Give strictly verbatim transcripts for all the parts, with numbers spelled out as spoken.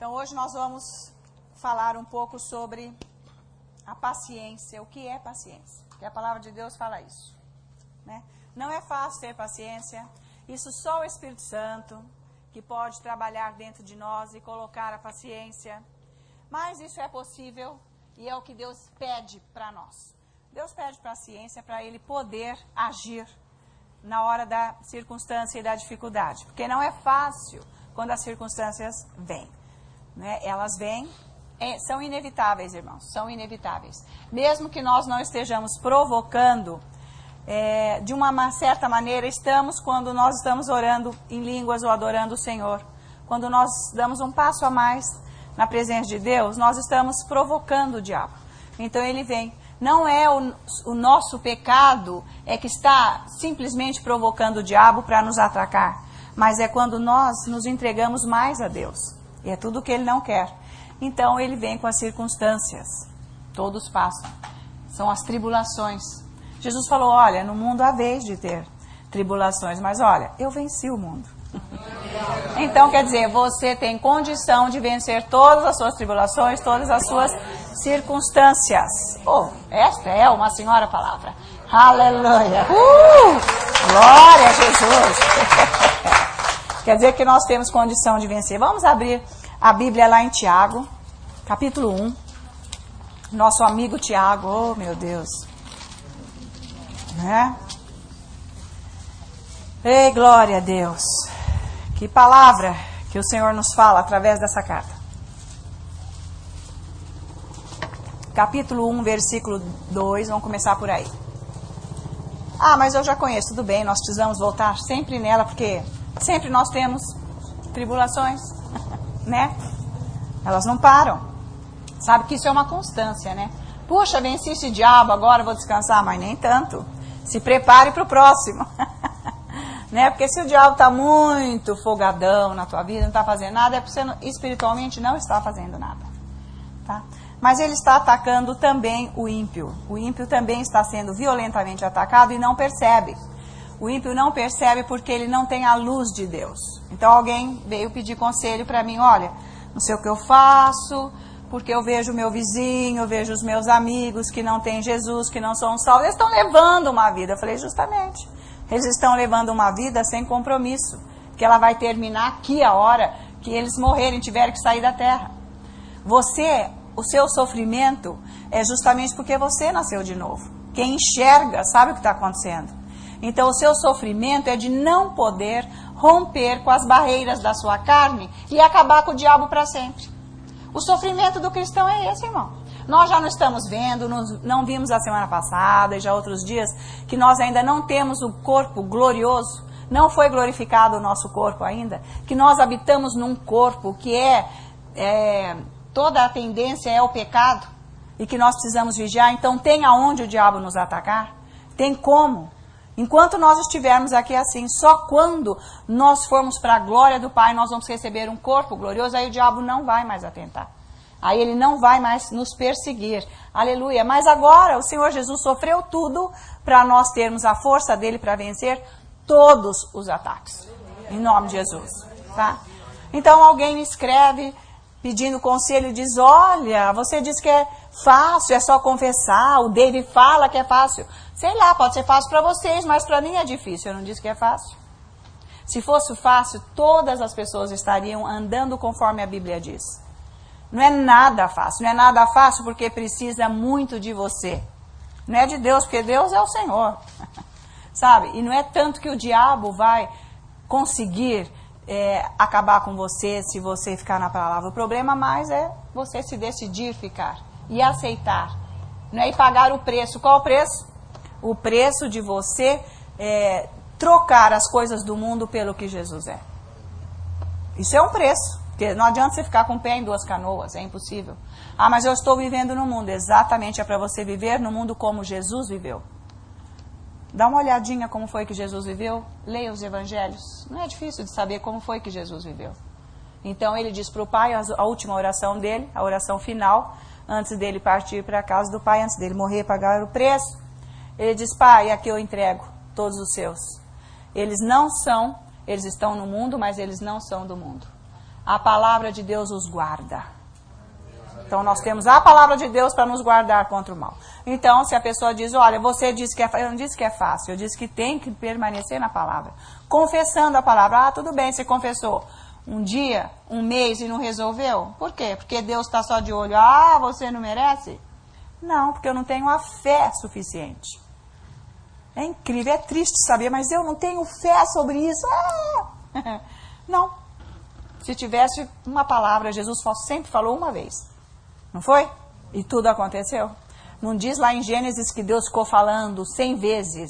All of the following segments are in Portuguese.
Então hoje nós vamos falar um pouco sobre a paciência. O que é paciência? Porque a palavra de Deus fala isso, né? Não é fácil ter paciência. Isso só o Espírito Santo que pode trabalhar dentro de nós e colocar a paciência. Mas isso é possível e é o que Deus pede para nós. Deus pede paciência para Ele poder agir na hora da circunstância e da dificuldade. Porque não é fácil quando as circunstâncias vêm, né? Elas vêm, é, são inevitáveis, irmãos, são inevitáveis. Mesmo que nós não estejamos provocando, é, de uma certa maneira estamos quando nós estamos orando em línguas ou adorando o Senhor. Quando nós damos um passo a mais na presença de Deus, nós estamos provocando o diabo. Então ele vem. Não é o, o nosso pecado é que está simplesmente provocando o diabo para nos atacar, mas é quando nós nos entregamos mais a Deus. E é tudo o que Ele não quer. Então Ele vem com as circunstâncias. Todos passam. São as tribulações. Jesus falou, olha, no mundo há vez de ter tribulações, mas olha, eu venci o mundo. Então, quer dizer, você tem condição de vencer todas as suas tribulações, todas as suas circunstâncias. Oh, esta é uma senhora palavra. Aleluia. Uh, glória a Jesus. Quer dizer que nós temos condição de vencer. Vamos abrir a Bíblia lá em Tiago, capítulo um. Nosso amigo Tiago, oh meu Deus. Né? Ei, glória a Deus. Que palavra que o Senhor nos fala através dessa carta. Capítulo um, versículo dois, vamos começar por aí. Ah, mas eu já conheço, tudo bem, nós precisamos voltar sempre nela, porque sempre nós temos tribulações, né? Elas não param. Sabe que isso é uma constância, né? Puxa, venci esse diabo, agora vou descansar, mas nem tanto. Se prepare para o próximo. Né? Porque se o diabo está muito folgadão na tua vida, não está fazendo nada, é porque você não, espiritualmente não está fazendo nada. Tá? Mas ele está atacando também o ímpio. O ímpio também está sendo violentamente atacado e não percebe. O ímpio não percebe porque ele não tem a luz de Deus. Então alguém veio pedir conselho para mim, olha, não sei o que eu faço, porque eu vejo o meu vizinho, eu vejo os meus amigos que não têm Jesus, que não são salvos, eles estão levando uma vida. Eu falei, justamente. Eles estão levando uma vida sem compromisso, que ela vai terminar aqui a hora que eles morrerem, tiverem que sair da terra. Você, o seu sofrimento é justamente porque você nasceu de novo. Quem enxerga sabe o que está acontecendo. Então o seu sofrimento é de não poder romper com as barreiras da sua carne e acabar com o diabo para sempre. O sofrimento do cristão é esse, irmão. Nós já não estamos vendo, não vimos a semana passada e já outros dias, que nós ainda não temos o corpo glorioso, não foi glorificado o nosso corpo ainda, que nós habitamos num corpo que é, é toda a tendência é o pecado e que nós precisamos vigiar. Então tem aonde o diabo nos atacar? Tem como? Enquanto nós estivermos aqui assim, só quando nós formos para a glória do Pai, nós vamos receber um corpo glorioso, aí o diabo não vai mais atentar. Aí ele não vai mais nos perseguir. Aleluia. Mas agora o Senhor Jesus sofreu tudo para nós termos a força dele para vencer todos os ataques. Em nome de Jesus. Tá? Então alguém me escreve pedindo conselho e diz, olha, você diz que é fácil, é só confessar. O David fala que é fácil. Sei lá, pode ser fácil para vocês, mas para mim é difícil. Eu não disse que é fácil. Se fosse fácil, todas as pessoas estariam andando conforme a Bíblia diz. Não é nada fácil, não é nada fácil porque precisa muito de você. Não é de Deus, porque Deus é o Senhor. Sabe? E não é tanto que o diabo vai conseguir é, acabar com você se você ficar na palavra. O problema mais é você se decidir ficar e aceitar. Não é ir pagar o preço. Qual o preço? O preço de você é, trocar as coisas do mundo pelo que Jesus é. Isso é um preço. Porque não adianta você ficar com o pé em duas canoas, é impossível. Ah, mas eu estou vivendo no mundo. Exatamente, é para você viver no mundo como Jesus viveu. Dá uma olhadinha como foi que Jesus viveu. Leia os evangelhos. Não é difícil de saber como foi que Jesus viveu. Então ele diz para o Pai, a última oração dele, a oração final, antes dele partir para a casa do Pai, antes dele morrer e pagar o preço. Ele diz, Pai, aqui eu entrego todos os seus. Eles não são, eles estão no mundo, mas eles não são do mundo. A palavra de Deus os guarda. Então nós temos a palavra de Deus para nos guardar contra o mal. Então se a pessoa diz, olha, você disse que é fácil, eu não disse que é fácil, eu disse que tem que permanecer na palavra. Confessando a palavra, ah, tudo bem, você confessou um dia, um mês e não resolveu? Por quê? Porque Deus está só de olho, ah, você não merece? Não, porque eu não tenho a fé suficiente. É incrível, é triste saber, mas eu não tenho fé sobre isso. Ah! Não. Se tivesse uma palavra, Jesus sempre falou uma vez. Não foi? E tudo aconteceu. Não diz lá em Gênesis que Deus ficou falando cem vezes.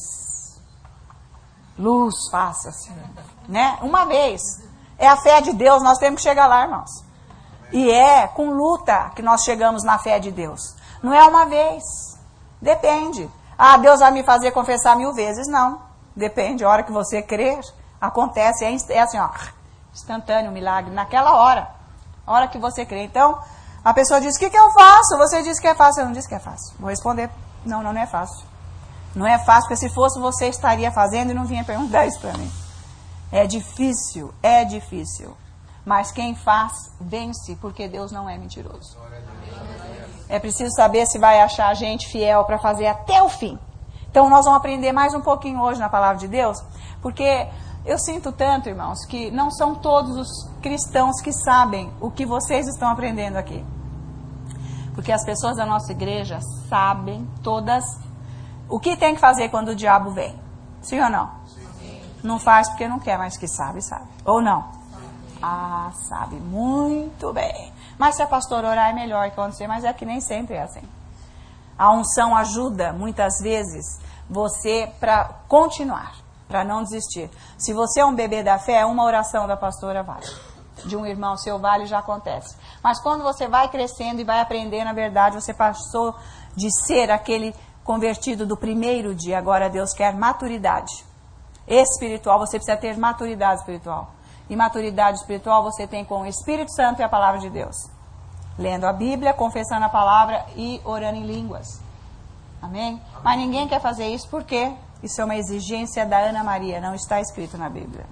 Luz, faça-se. Né? Uma vez. É a fé de Deus, nós temos que chegar lá, irmãos. E é com luta que nós chegamos na fé de Deus. Não é uma vez. Depende. Ah, Deus vai me fazer confessar mil vezes. Não. Depende. A hora que você crer, acontece. É, é assim, ó, instantâneo o milagre. Naquela hora. A hora que você crê. Então, a pessoa diz, o que, que eu faço? Você disse que é fácil. Eu não disse que é fácil. Vou responder, não, não, não é fácil. Não é fácil, porque se fosse você estaria fazendo e não vinha perguntar isso para mim. É difícil, é difícil. Mas quem faz, vence, porque Deus não é mentiroso. É preciso saber se vai achar gente fiel para fazer até o fim. Então nós vamos aprender mais um pouquinho hoje na palavra de Deus, porque eu sinto tanto, irmãos, que não são todos os cristãos que sabem o que vocês estão aprendendo aqui. Porque as pessoas da nossa igreja sabem todas o que tem que fazer quando o diabo vem. Sim ou não? Sim. Não faz porque não quer, mas que sabe, sabe. Ou não? Ah, sabe muito bem. Mas se a pastora orar é melhor que acontecer, mas é que nem sempre é assim. A unção ajuda, muitas vezes, você para continuar, para não desistir. Se você é um bebê da fé, uma oração da pastora vale. De um irmão seu vale, já acontece. Mas quando você vai crescendo e vai aprender, na verdade, você passou de ser aquele convertido do primeiro dia. Agora Deus quer maturidade espiritual. Você precisa ter maturidade espiritual. E maturidade espiritual você tem com o Espírito Santo e a palavra de Deus. Lendo a Bíblia, confessando a palavra e orando em línguas. Amém? Mas ninguém quer fazer isso porque isso é uma exigência da Ana Maria, não está escrito na Bíblia.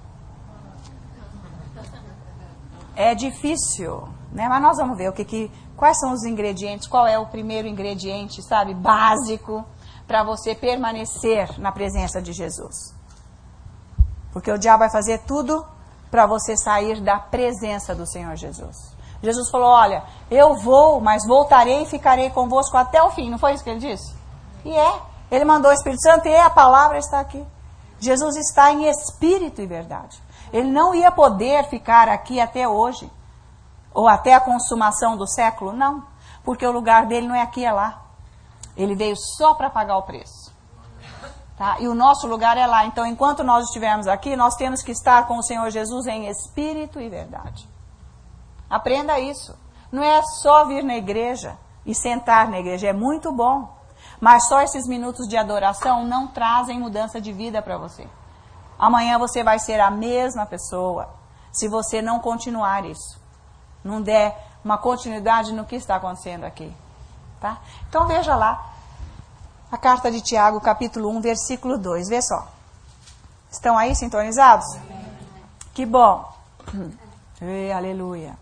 É difícil, né? Mas nós vamos ver o que, que, quais são os ingredientes, qual é o primeiro ingrediente, sabe, básico para você permanecer na presença de Jesus. Porque o diabo vai fazer tudo para você sair da presença do Senhor Jesus. Jesus falou, olha, eu vou, mas voltarei e ficarei convosco até o fim. Não foi isso que ele disse? E é. Ele mandou o Espírito Santo e a palavra está aqui. Jesus está em espírito e verdade. Ele não ia poder ficar aqui até hoje, ou até a consumação do século, não. Porque o lugar dele não é aqui, é lá. Ele veio só para pagar o preço. Tá? E o nosso lugar é lá. Então, enquanto nós estivermos aqui, nós temos que estar com o Senhor Jesus em espírito e verdade. Aprenda isso. Não é só vir na igreja e sentar na igreja. É muito bom. Mas só esses minutos de adoração não trazem mudança de vida para você. Amanhã você vai ser a mesma pessoa se você não continuar isso. Não der uma continuidade no que está acontecendo aqui. Tá? Então veja lá. A carta de Tiago, capítulo um, versículo dois. Vê só. Estão aí sintonizados? Que bom. Ei, aleluia.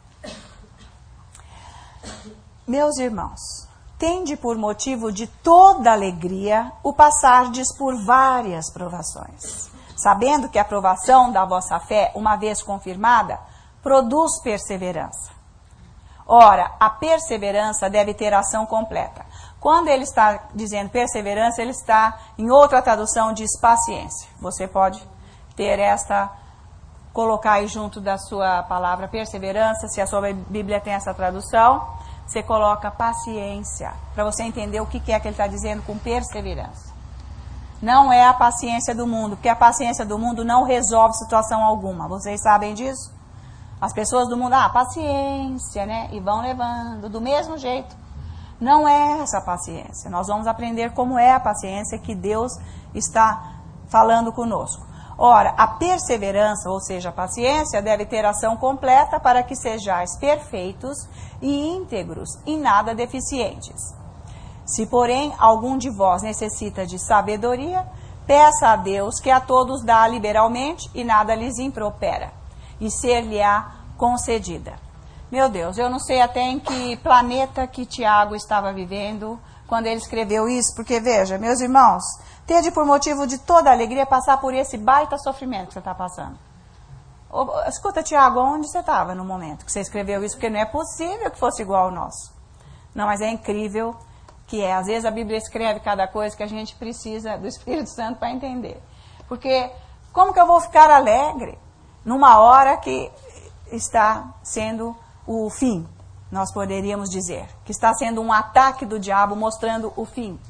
Meus irmãos, tende por motivo de toda alegria o passardes por várias provações, sabendo que a provação da vossa fé, uma vez confirmada, produz perseverança. Ora, a perseverança deve ter ação completa. Quando ele está dizendo perseverança, ele está, em outra tradução, diz paciência. Você pode ter esta, colocar aí junto da sua palavra perseverança, se a sua Bíblia tem essa tradução, você coloca paciência, para você entender o que é que ele está dizendo com perseverança. Não é a paciência do mundo, porque a paciência do mundo não resolve situação alguma. Vocês sabem disso? As pessoas do mundo, ah, paciência, né? E vão levando do mesmo jeito. Não é essa paciência. Nós vamos aprender como é a paciência que Deus está falando conosco. Ora, a perseverança, ou seja, a paciência, deve ter ação completa para que sejais perfeitos e íntegros e nada deficientes. Se, porém, algum de vós necessita de sabedoria, peça a Deus que a todos dá liberalmente e nada lhes impropera, e ser-lhe-á concedida. Meu Deus, eu não sei até em que planeta que Tiago estava vivendo quando ele escreveu isso, porque veja, meus irmãos, tende por motivo de toda alegria passar por esse baita sofrimento que você está passando. Escuta, Tiago, onde você estava no momento que você escreveu isso? Porque não é possível que fosse igual ao nosso. Não, mas é incrível que é. Às vezes a Bíblia escreve cada coisa que a gente precisa do Espírito Santo para entender. Porque como que eu vou ficar alegre numa hora que está sendo o fim? Nós poderíamos dizer que está sendo um ataque do diabo mostrando o fim.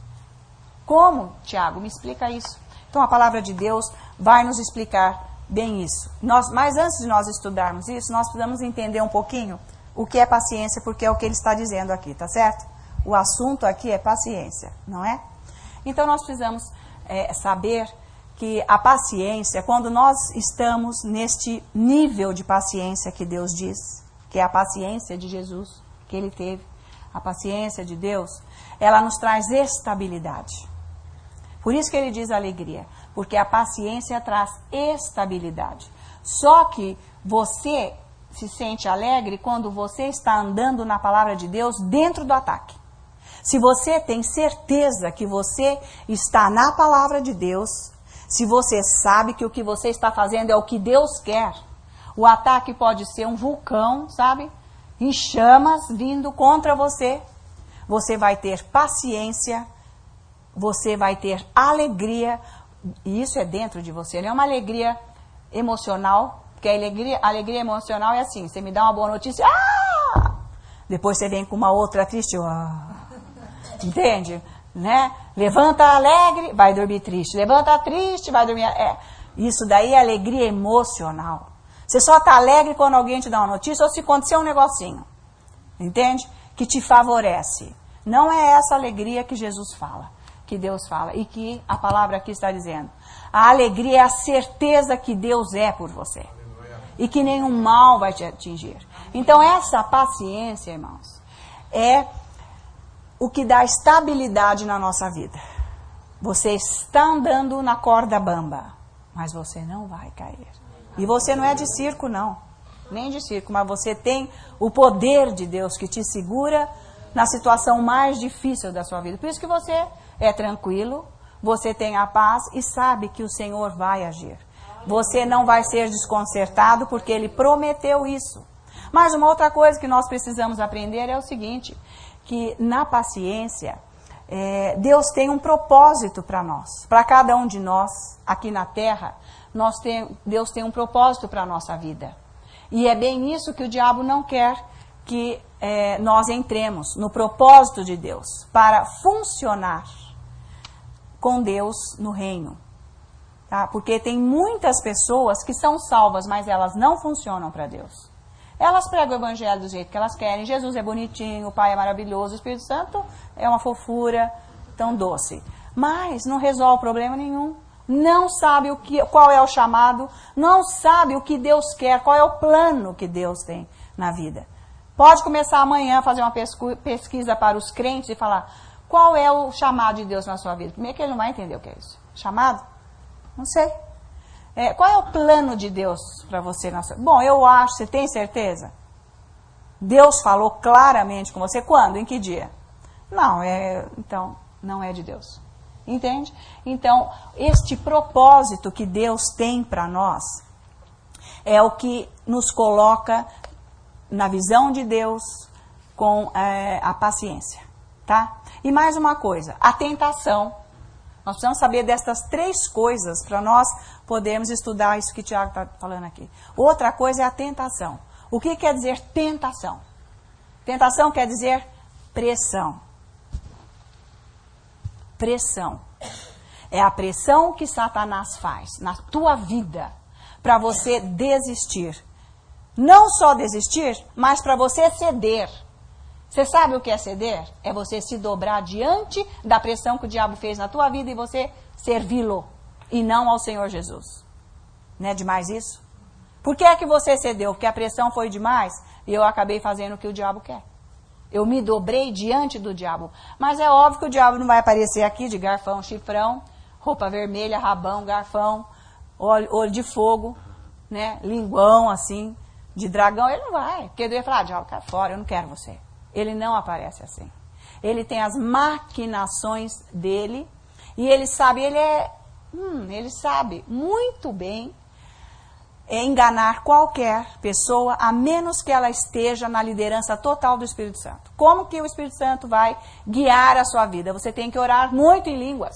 Como, Tiago? Me explica isso. Então a palavra de Deus vai nos explicar bem isso. Nós, mas antes de nós estudarmos isso, nós precisamos entender um pouquinho o que é paciência, porque é o que ele está dizendo aqui, tá certo? O assunto aqui é paciência, não é? Então nós precisamos é, saber que a paciência, quando nós estamos neste nível de paciência que Deus diz, que é a paciência de Jesus, que ele teve, a paciência de Deus, ela nos traz estabilidade. Por isso que ele diz alegria, porque a paciência traz estabilidade. Só que você se sente alegre quando você está andando na palavra de Deus dentro do ataque. Se você tem certeza que você está na palavra de Deus, se você sabe que o que você está fazendo é o que Deus quer, o ataque pode ser um vulcão, sabe? Em chamas vindo contra você. Você vai ter paciência, você vai ter alegria, e isso é dentro de você, não é uma alegria emocional, porque a alegria, a alegria emocional é assim, você me dá uma boa notícia, ah! Depois você vem com uma outra triste, ah! Entende? Né? Levanta alegre, vai dormir triste, levanta triste, vai dormir... É. Isso daí é alegria emocional. Você só está alegre quando alguém te dá uma notícia ou se acontecer um negocinho, entende? Que te favorece. Não é essa alegria que Jesus fala, que Deus fala e que a palavra aqui está dizendo. A alegria é a certeza que Deus é por você e que nenhum mal vai te atingir. Então essa paciência, irmãos, é o que dá estabilidade na nossa vida. Você está andando na corda bamba, mas você não vai cair. E você não é de circo, não. Nem de circo, mas você tem o poder de Deus que te segura na situação mais difícil da sua vida. Por isso que você é tranquilo, você tem a paz e sabe que o Senhor vai agir. Você não vai ser desconcertado porque Ele prometeu isso. Mas uma outra coisa que nós precisamos aprender é o seguinte, que na paciência, é, Deus tem um propósito para nós. Para cada um de nós, aqui na terra, nós tem, Deus tem um propósito para a nossa vida. E é bem isso que o diabo não quer que é, nós entremos, no propósito de Deus, para funcionar com Deus no reino. Tá? Porque tem muitas pessoas que são salvas, mas elas não funcionam para Deus. Elas pregam o evangelho do jeito que elas querem. Jesus é bonitinho, o Pai é maravilhoso, o Espírito Santo é uma fofura tão doce. Mas não resolve problema nenhum. Não sabe o que, qual é o chamado, não sabe o que Deus quer, qual é o plano que Deus tem na vida. Pode começar amanhã a fazer uma pesquisa para os crentes e falar qual é o chamado de Deus na sua vida. Primeiro que ele não vai entender o que é isso. Chamado? Não sei. É, qual é o plano de Deus para você na sua vida? Bom, eu acho, você tem certeza? Deus falou claramente com você. Quando? Em que dia? Não, é, então, não é de Deus. Entende? Então, este propósito que Deus tem para nós é o que nos coloca na visão de Deus com é, a paciência, tá? E mais uma coisa, a tentação. Nós precisamos saber dessas três coisas para nós podermos estudar isso que o Tiago está falando aqui. Outra coisa é a tentação. O que quer dizer tentação? Tentação quer dizer pressão. Pressão. É a pressão que Satanás faz na tua vida para você desistir. Não só desistir, mas para você ceder. Você sabe o que é ceder? É você se dobrar diante da pressão que o diabo fez na tua vida e você servi-lo e não ao Senhor Jesus. Não é demais isso? Por que é que você cedeu? Porque a pressão foi demais e eu acabei fazendo o que o diabo quer. Eu me dobrei diante do diabo. Mas é óbvio que o diabo não vai aparecer aqui de garfão, chifrão, roupa vermelha, rabão, garfão, olho, olho de fogo, né? Linguão assim, de dragão, ele não vai. Porque ele vai falar, ah, diabo, cai fora, eu não quero você. Ele não aparece assim. Ele tem as maquinações dele e ele sabe, ele é, hum, ele sabe muito bem enganar qualquer pessoa, a menos que ela esteja na liderança total do Espírito Santo. Como que o Espírito Santo vai guiar a sua vida? Você tem que orar muito em línguas.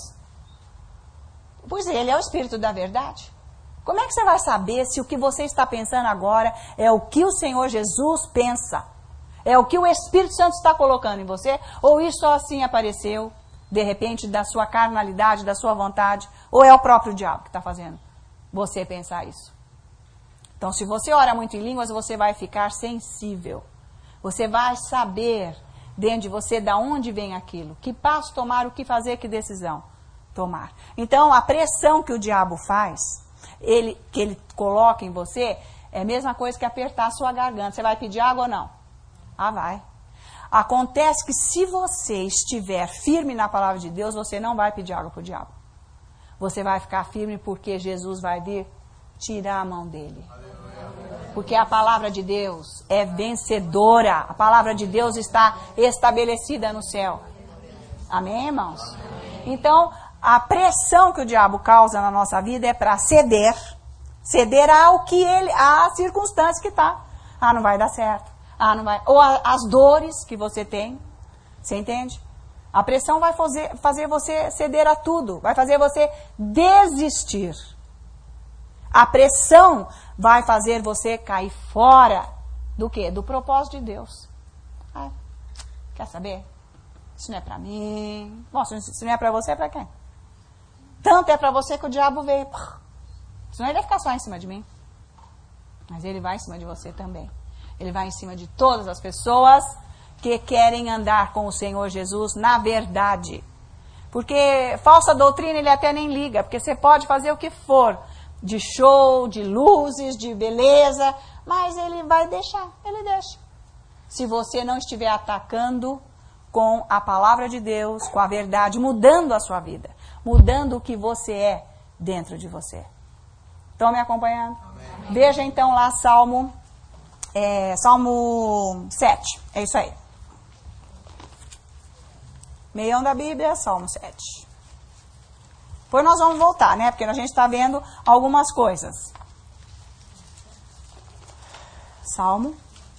Pois ele é o Espírito da verdade. Como é que você vai saber se o que você está pensando agora é o que o Senhor Jesus pensa? É o que o Espírito Santo está colocando em você? Ou isso só assim apareceu, de repente, da sua carnalidade, da sua vontade? Ou é o próprio diabo que está fazendo você pensar isso? Então, se você ora muito em línguas, você vai ficar sensível. Você vai saber dentro de você de onde vem aquilo. Que passo tomar, o que fazer, que decisão tomar. Então, a pressão que o diabo faz, ele, que ele coloca em você, é a mesma coisa que apertar a sua garganta. Você vai pedir água ou não? Ah, vai. Acontece que se você estiver firme na palavra de Deus, você não vai pedir água para o diabo. Você vai ficar firme porque Jesus vai vir tirar a mão dele. Porque a palavra de Deus é vencedora. A palavra de Deus está estabelecida no céu. Amém, irmãos? Então, a pressão que o diabo causa na nossa vida é para ceder. Ceder ao que ele, à circunstância que está. Ah, não vai dar certo. Ah, não vai. Ou a, as dores que você tem. Você entende? A pressão vai fazer, fazer você ceder a tudo. Vai fazer você desistir. A pressão vai fazer você cair fora do quê? Do propósito de Deus. Ah, quer saber? Isso não é pra mim. Bom, se não é pra você, é pra quem? Tanto é pra você que o diabo veio. Senão ele vai ficar só em cima de mim. Mas ele vai em cima de você também. Ele vai em cima de todas as pessoas que querem andar com o Senhor Jesus na verdade. Porque falsa doutrina ele até nem liga. Porque você pode fazer o que for. De show, de luzes, de beleza. Mas ele vai deixar. Ele deixa. Se você não estiver atacando com a palavra de Deus, com a verdade, mudando a sua vida. Mudando o que você é dentro de você. Estão me acompanhando? Amém. Veja então lá Salmo, é, Salmo sete. É isso aí. Meião da Bíblia, Salmo sete. Depois nós vamos voltar, né? Porque a gente está vendo algumas coisas. Salmo.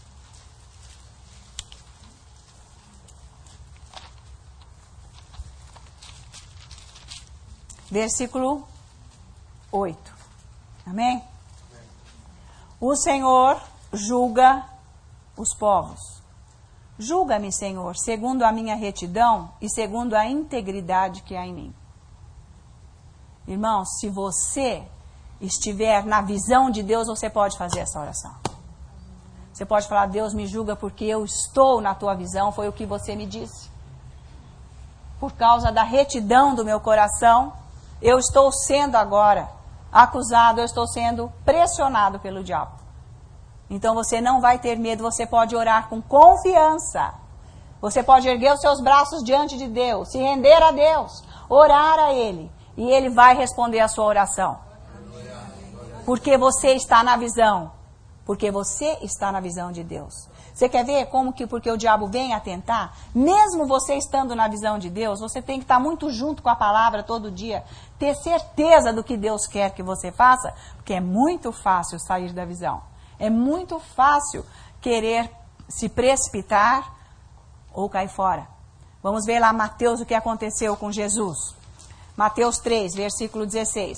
Versículo oito. Amém? Amém? O Senhor julga os povos. Julga-me, Senhor, segundo a minha retidão e segundo a integridade que há em mim. Irmãos, se você estiver na visão de Deus, você pode fazer essa oração. Você pode falar, Deus me julga porque eu estou na tua visão, foi o que você me disse. Por causa da retidão do meu coração, eu estou sendo agora acusado, eu estou sendo pressionado pelo diabo. Então você não vai ter medo, você pode orar com confiança. Você pode erguer os seus braços diante de Deus, se render a Deus, orar a Ele. E Ele vai responder a sua oração. Porque você está na visão. Porque você está na visão de Deus. Você quer ver como que, porque o diabo vem a tentar? Mesmo você estando na visão de Deus, você tem que estar muito junto com a palavra todo dia. Ter certeza do que Deus quer que você faça. Porque é muito fácil sair da visão. É muito fácil querer se precipitar ou cair fora. Vamos ver lá Mateus o que aconteceu com Jesus. Mateus três, versículo dezesseis.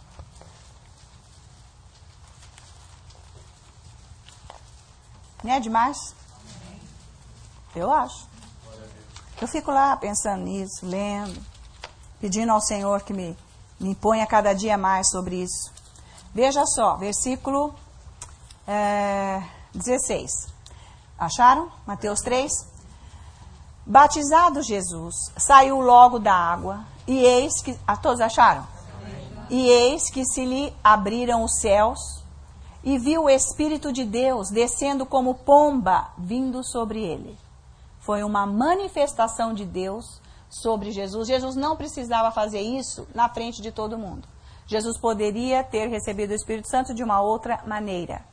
Não é demais? Eu acho. Eu fico lá pensando nisso, lendo, pedindo ao Senhor que me, me imponha cada dia mais sobre isso. Veja só, versículo é, dezesseis. Acharam? Mateus três. Batizado Jesus, saiu logo da água, e eis que... Ah, todos acharam? E eis que se lhe abriram os céus, e viu o Espírito de Deus descendo como pomba, vindo sobre ele. Foi uma manifestação de Deus sobre Jesus. Jesus não precisava fazer isso na frente de todo mundo. Jesus poderia ter recebido o Espírito Santo de uma outra maneira.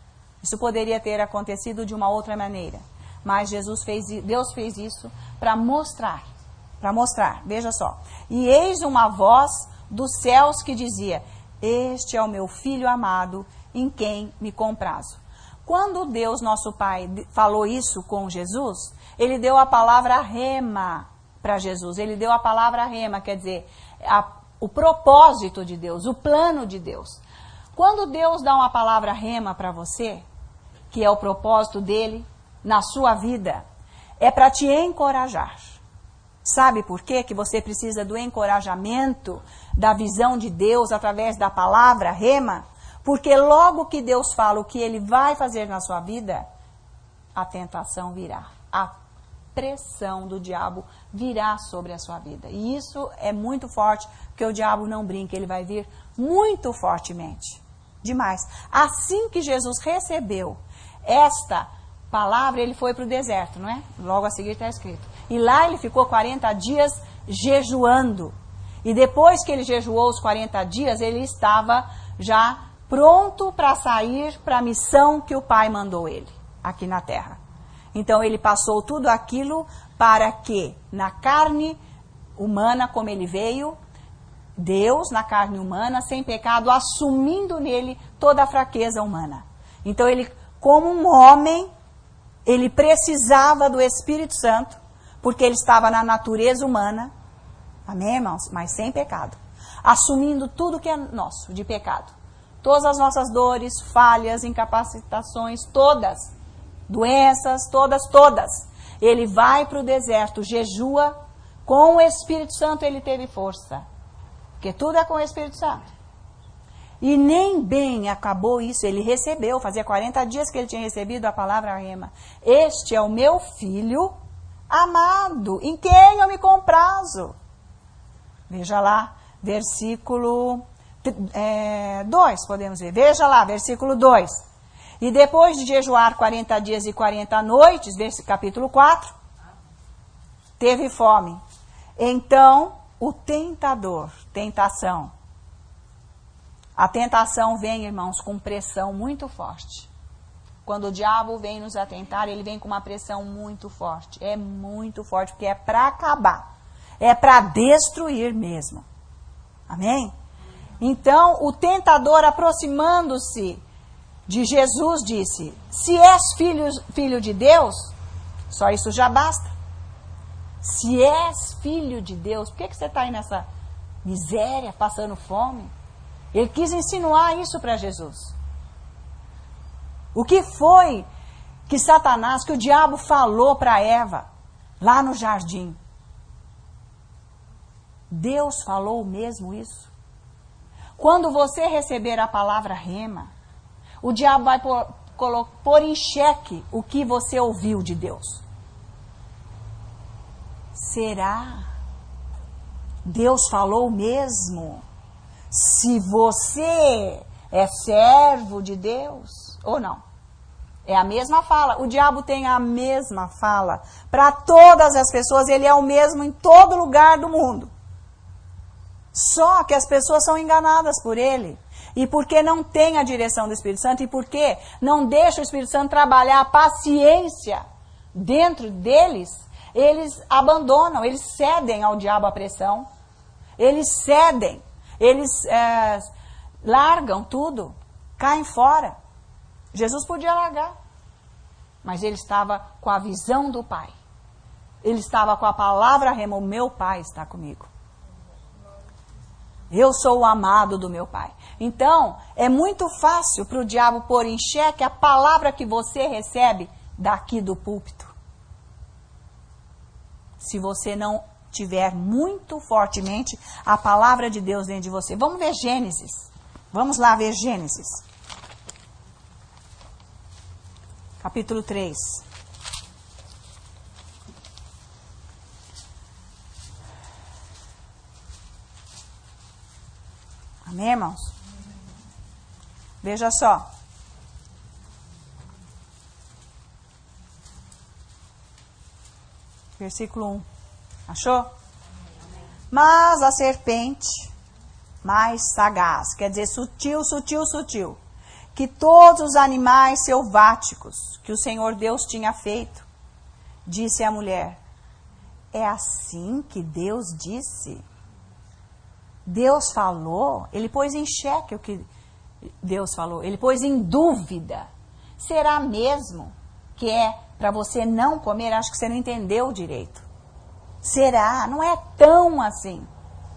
Isso poderia ter acontecido de uma outra maneira. Mas Jesus fez, Deus fez isso para mostrar. Para mostrar, veja só. E eis uma voz dos céus que dizia: este é o meu filho amado, em quem me comprazo. Quando Deus, nosso Pai, falou isso com Jesus, ele deu a palavra rema para Jesus. Ele deu a palavra rema, quer dizer, a, o propósito de Deus, o plano de Deus. Quando Deus dá uma palavra rema para você, que é o propósito dele na sua vida, é para te encorajar. Sabe por quê? Que você precisa do encorajamento, da visão de Deus através da palavra rema? Porque logo que Deus fala o que ele vai fazer na sua vida, a tentação virá. A pressão do diabo virá sobre a sua vida. E isso é muito forte, porque o diabo não brinca, ele vai vir muito fortemente. Demais. Assim que Jesus recebeu esta palavra, ele foi para o deserto, não é? Logo a seguir está escrito. E lá ele ficou quarenta dias jejuando. E depois que ele jejuou os quarenta dias, ele estava já pronto para sair para a missão que o Pai mandou ele, aqui na terra. Então ele passou tudo aquilo para que, na carne humana como ele veio, Deus na carne humana, sem pecado, assumindo nele toda a fraqueza humana. Então ele, como um homem, ele precisava do Espírito Santo, porque ele estava na natureza humana, amém, irmãos? Mas sem pecado, assumindo tudo que é nosso de pecado. Todas as nossas dores, falhas, incapacitações, todas, doenças, todas, todas. Ele vai para o deserto, jejua, com o Espírito Santo ele teve força. Porque tudo é com o Espírito Santo. E nem bem acabou isso, ele recebeu, fazia quarenta dias que ele tinha recebido a palavra rema. Este é o meu filho amado, em quem eu me comprazo. Veja lá, versículo dois, é, podemos ver. Veja lá, versículo dois. E depois de jejuar quarenta dias e quarenta noites, capítulo quatro, teve fome. Então, o tentador, tentação. A tentação vem, irmãos, com pressão muito forte. Quando o diabo vem nos atentar, ele vem com uma pressão muito forte. É muito forte, porque é para acabar. É para destruir mesmo. Amém? Então, o tentador, aproximando-se de Jesus, disse: se és filho, filho de Deus, só isso já basta. Se és filho de Deus, por que, que você está aí nessa miséria, passando fome? Ele quis insinuar isso para Jesus. O que foi que Satanás, que o diabo falou para Eva, lá no jardim? Deus falou mesmo isso? Quando você receber a palavra rema, o diabo vai pôr, pôr em xeque o que você ouviu de Deus. Será? Deus falou mesmo? Se você é servo de Deus ou não? É a mesma fala. O diabo tem a mesma fala para todas as pessoas. Ele é o mesmo em todo lugar do mundo. Só que as pessoas são enganadas por ele. E porque não tem a direção do Espírito Santo. E porque não deixa o Espírito Santo trabalhar a paciência dentro deles, eles abandonam, eles cedem ao diabo a pressão. Eles cedem. Eles é, largam tudo, caem fora. Jesus podia largar, mas ele estava com a visão do Pai. Ele estava com a palavra rema: o meu Pai está comigo. Eu sou o amado do meu Pai. Então, é muito fácil para o diabo pôr em xeque a palavra que você recebe daqui do púlpito. Se você não tiver muito fortemente a palavra de Deus dentro de você. Vamos ver Gênesis. Vamos lá ver Gênesis. Capítulo três. Amém, irmãos? Veja só. Versículo um. Achou? Mas a serpente, mais sagaz, quer dizer, sutil, sutil, sutil, que todos os animais selváticos que o Senhor Deus tinha feito. Disse a mulher: é assim que Deus disse? Deus falou? Ele pôs em xeque o que Deus falou. Ele pôs em dúvida. Será mesmo que é para você não comer? Acho que você não entendeu direito. Será? Não é tão assim.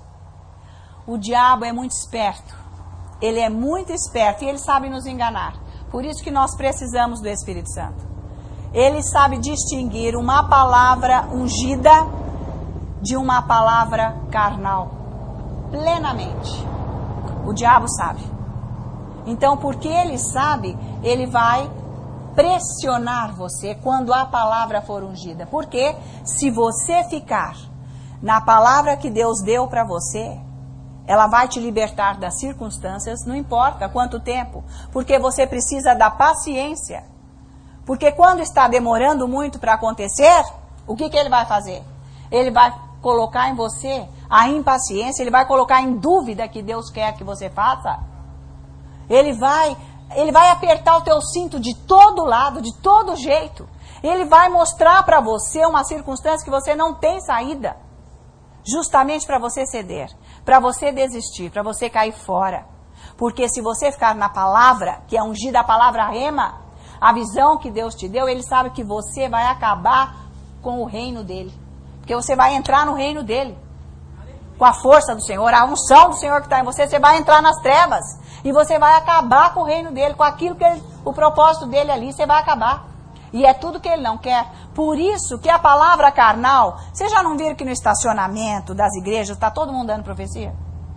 O diabo é muito esperto. Ele é muito esperto e ele sabe nos enganar. Por isso que nós precisamos do Espírito Santo. Ele sabe distinguir uma palavra ungida de uma palavra carnal. Plenamente. O diabo sabe. Então, porque ele sabe, ele vai pressionar você quando a palavra for ungida. Porque se você ficar na palavra que Deus deu para você, ela vai te libertar das circunstâncias, não importa quanto tempo. Porque você precisa da paciência. Porque quando está demorando muito para acontecer, o que, que ele vai fazer? Ele vai colocar em você a impaciência, ele vai colocar em dúvida que Deus quer que você faça. Ele vai, ele vai apertar o teu cinto de todo lado, de todo jeito. Ele vai mostrar para você uma circunstância que você não tem saída. Justamente para você ceder, para você desistir, para você cair fora. Porque se você ficar na palavra, que é ungida a palavra rema, a visão que Deus te deu, ele sabe que você vai acabar com o reino dele. Porque você vai entrar no reino dele. Com a força do Senhor, a unção do Senhor que está em você, você vai entrar nas trevas. E você vai acabar com o reino dele, com aquilo que ele, o propósito dele ali, você vai acabar. E é tudo que ele não quer. Por isso que a palavra carnal, vocês já não viram que no estacionamento das igrejas está todo mundo dando profecia?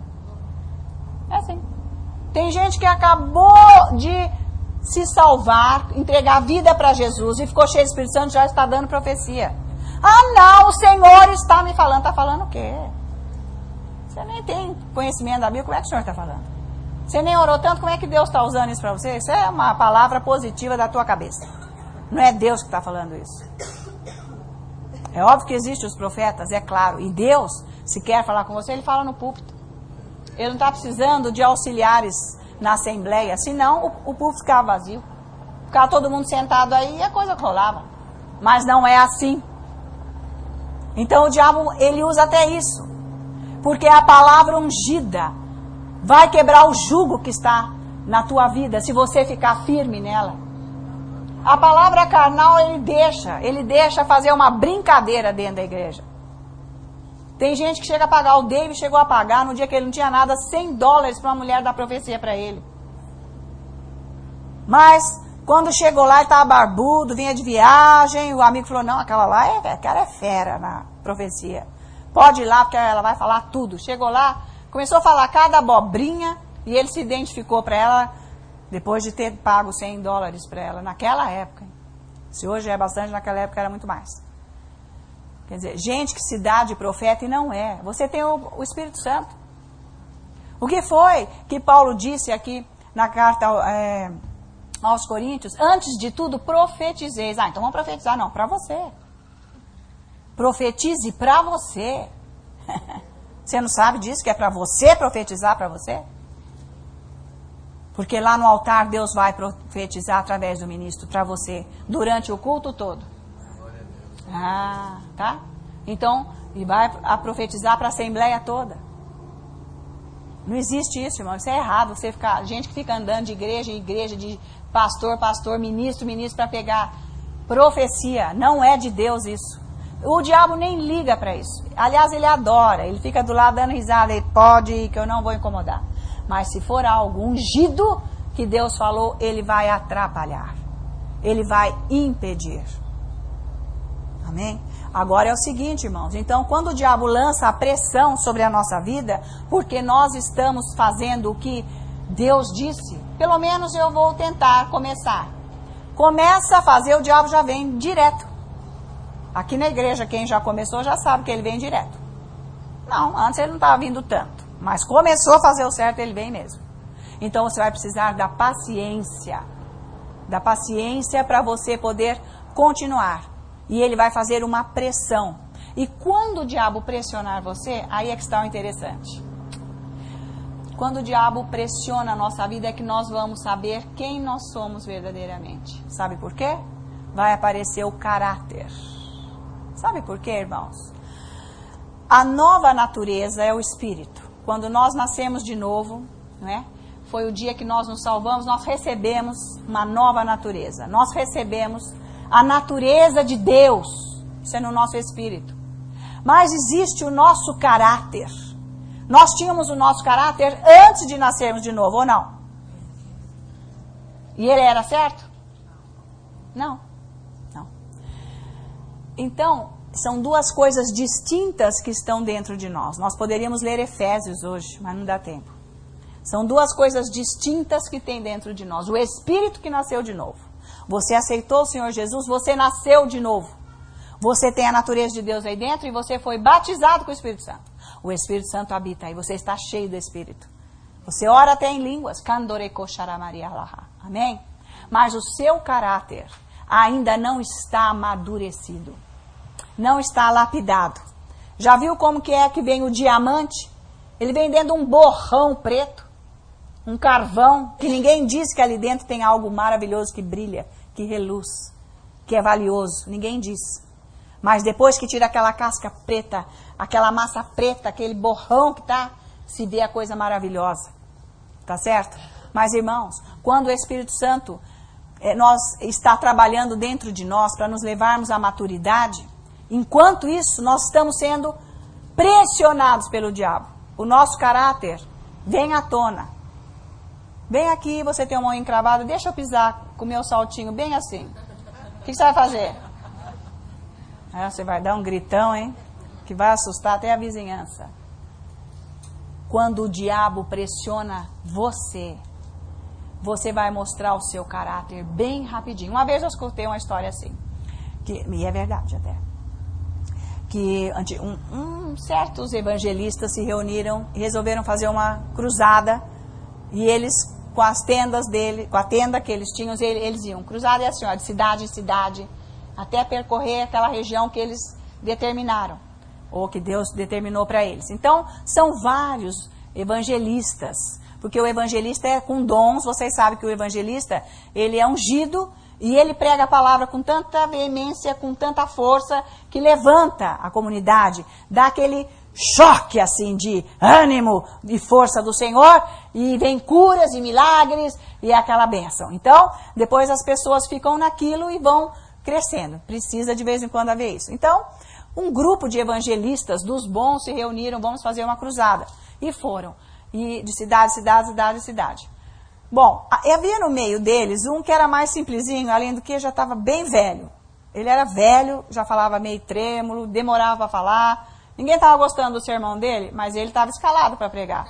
É assim. Tem gente que acabou de se salvar, entregar a vida para Jesus e ficou cheio de Espírito Santo, já está dando profecia. Ah não, o Senhor está me falando. Está falando o quê? Você nem tem conhecimento da Bíblia, como é que o Senhor está falando? Você nem orou tanto, como é que Deus está usando isso para você? Isso é uma palavra positiva da tua cabeça. Não é Deus que está falando isso. É óbvio que existem os profetas, é claro. E Deus, se quer falar com você, ele fala no púlpito. Ele não está precisando de auxiliares na assembleia, senão o, o púlpito ficava vazio. Ficava todo mundo sentado aí e a coisa rolava. Mas não é assim. Então o diabo, ele usa até isso. Porque a palavra ungida vai quebrar o jugo que está na tua vida, se você ficar firme nela. A palavra carnal, ele deixa, ele deixa fazer uma brincadeira dentro da igreja. Tem gente que chega a pagar, o David chegou a pagar, no dia que ele não tinha nada, cem dólares para uma mulher dar profecia para ele. Mas, quando chegou lá, ele estava barbudo, vinha de viagem, o amigo falou, não, aquela lá, é, aquela é fera na profecia. Pode ir lá, porque ela vai falar tudo. Chegou lá, começou a falar cada abobrinha, e ele se identificou para ela, depois de ter pago cem dólares para ela, naquela época. Se hoje é bastante, naquela época era muito mais. Quer dizer, gente que se dá de profeta e não é. Você tem o, o Espírito Santo. O que foi que Paulo disse aqui na carta é, aos Coríntios? Antes de tudo, profetizeis. Ah, então vamos profetizar. Não, para você. Profetize para você. Você não sabe disso, que é para você profetizar para você? Porque lá no altar Deus vai profetizar através do ministro para você, durante o culto todo. Ah, tá? Então, e vai a profetizar para a assembleia toda. Não existe isso, irmão. Isso é errado. Você ficar, gente que fica andando de igreja em igreja, de pastor, pastor, ministro, ministro, para pegar profecia. Não é de Deus isso. O diabo nem liga para isso. Aliás, ele adora. Ele fica do lado dando risada. Ele pode ir, que eu não vou incomodar. Mas se for algo ungido que Deus falou, ele vai atrapalhar. Ele vai impedir. Amém? Agora é o seguinte, irmãos. Então, quando o diabo lança a pressão sobre a nossa vida, porque nós estamos fazendo o que Deus disse, pelo menos eu vou tentar começar. Começa a fazer, o diabo já vem direto. Aqui na igreja, quem já começou já sabe que ele vem direto. Não, antes ele não estava vindo tanto. Mas começou a fazer o certo, ele vem mesmo. Então você vai precisar da paciência. Da paciência para você poder continuar. E ele vai fazer uma pressão. E quando o diabo pressionar você, aí é que está o interessante. quando o diabo pressiona a nossa vida é que nós vamos saber quem nós somos verdadeiramente. Sabe por quê? Vai aparecer o caráter. Sabe por quê, irmãos? A nova natureza é o Espírito. Quando nós nascemos de novo, né? Foi o dia que nós nos salvamos, nós recebemos uma nova natureza. Nós recebemos a natureza de Deus. Isso é no nosso espírito. Mas existe o nosso caráter. Nós tínhamos o nosso caráter antes de nascermos de novo, ou não? E ele era certo? Não. Não. Então, são duas coisas distintas que estão dentro de nós. Nós poderíamos ler Efésios hoje, mas não dá tempo. São duas coisas distintas que tem dentro de nós. O Espírito que nasceu de novo. Você aceitou o Senhor Jesus, você nasceu de novo. Você tem a natureza de Deus aí dentro e você foi batizado com o Espírito Santo. O Espírito Santo habita aí, você está cheio do Espírito. Você ora até em línguas. Amém? Mas o seu caráter ainda não está amadurecido. Não está lapidado. Já viu como que é que vem o diamante? Ele vem dentro de um borrão preto. Um carvão, que ninguém diz que ali dentro tem algo maravilhoso que brilha, que reluz, que é valioso. Ninguém diz. Mas depois que tira aquela casca preta, aquela massa preta, aquele borrão que tá, se vê a coisa maravilhosa. Tá certo? Mas, irmãos, quando o Espírito Santo é, nós, está trabalhando dentro de nós para nos levarmos à maturidade, enquanto isso, nós estamos sendo pressionados pelo diabo. O nosso caráter vem à tona. Vem aqui, você tem uma mão encravada, deixa eu pisar com o meu saltinho bem assim. O que você vai fazer? Aí você vai dar um gritão, hein? Que vai assustar até a vizinhança. Quando o diabo pressiona você, você vai mostrar o seu caráter bem rapidinho. Uma vez eu escutei uma história assim, que, e é verdade até, que um, um, certos evangelistas se reuniram e resolveram fazer uma cruzada, e eles, com as tendas dele, com a tenda que eles tinham, eles iam cruzada, é assim, ó, de cidade em cidade, até percorrer aquela região que eles determinaram, ou que Deus determinou para eles. Então, são vários evangelistas, porque o evangelista é com dons, vocês sabem que o evangelista, ele é ungido, e ele prega a palavra com tanta veemência, com tanta força, que levanta a comunidade, dá aquele choque assim de ânimo e força do Senhor, e vem curas e milagres e aquela bênção. Então, depois as pessoas ficam naquilo e vão crescendo. Precisa de vez em quando haver isso. Então, um grupo de evangelistas dos bons se reuniram, vamos fazer uma cruzada. E foram. E de cidade, cidade, cidade, cidade. Bom, havia no meio deles um que era mais simplesinho, além do que já estava bem velho. Ele era velho, já falava meio trêmulo, demorava para falar. Ninguém estava gostando do sermão dele, mas ele estava escalado para pregar.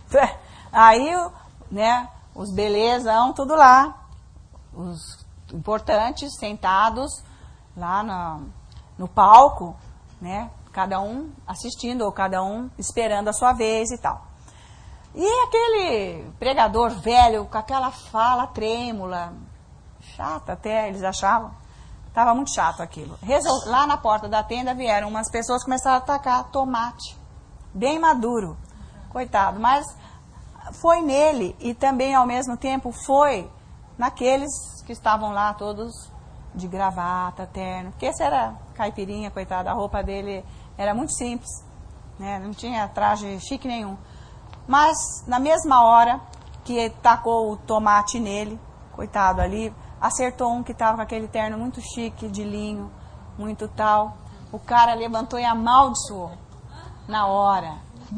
Aí, né, os belezão, tudo lá, os importantes sentados lá no, no palco, né, cada um assistindo ou cada um esperando a sua vez e tal. E aquele pregador velho, com aquela fala trêmula, chata até, eles achavam, estava muito chato aquilo. Resol... Lá na porta da tenda vieram umas pessoas que começaram a atacar tomate, bem maduro, coitado, mas foi nele e também ao mesmo tempo foi naqueles que estavam lá todos de gravata, terno, porque esse era caipirinha, coitado, a roupa dele era muito simples, né? Não tinha traje chique nenhum. Mas na mesma hora que tacou o tomate nele, coitado ali, acertou um que estava com aquele terno muito chique, de linho, muito tal. O cara levantou e amaldiçoou na hora.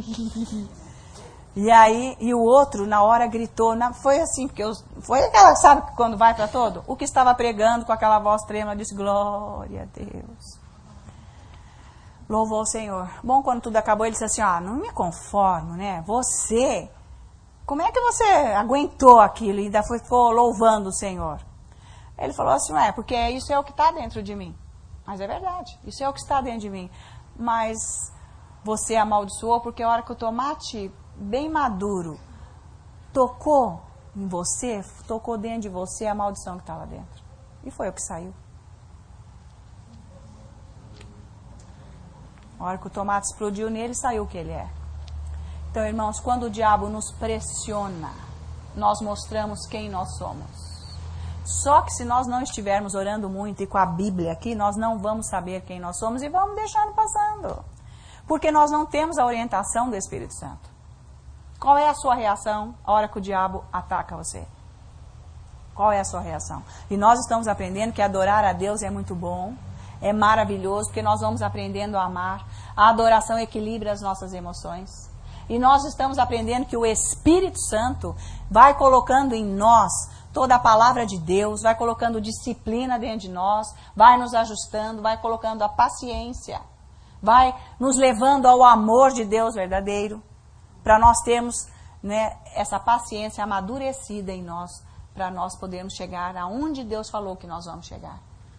E aí, e o outro na hora gritou, na, foi assim, porque eu, foi aquela, sabe quando vai para todo? O que estava pregando com aquela voz trêmula disse, glória a Deus. Louvou o Senhor. Bom, quando tudo acabou, ele disse assim, ah, não me conformo, né? Você, como é que você aguentou aquilo e ainda foi, foi louvando o Senhor? Ele falou assim, é, porque isso é o que está dentro de mim. Mas é verdade, isso é o que está dentro de mim. Mas você amaldiçoou porque a hora que o tomate bem maduro tocou em você, tocou dentro de você a maldição que estava dentro. E foi o que saiu. A hora que o tomate explodiu nele, saiu o que ele é. Então, irmãos, quando o diabo nos pressiona, nós mostramos quem nós somos. Só que se nós não estivermos orando muito e com a Bíblia aqui, nós não vamos saber quem nós somos e vamos deixando passando. Porque nós não temos a orientação do Espírito Santo. Qual é a sua reação a hora que o diabo ataca você? Qual é a sua reação? E nós estamos aprendendo que adorar a Deus é muito bom, é maravilhoso, porque nós vamos aprendendo a amar. A adoração equilibra as nossas emoções. E nós estamos aprendendo que o Espírito Santo vai colocando em nós toda a palavra de Deus, vai colocando disciplina dentro de nós, vai nos ajustando, vai colocando a paciência, vai nos levando ao amor de Deus verdadeiro, para nós termos, né, essa paciência amadurecida em nós, para nós podermos chegar aonde Deus falou que nós vamos chegar.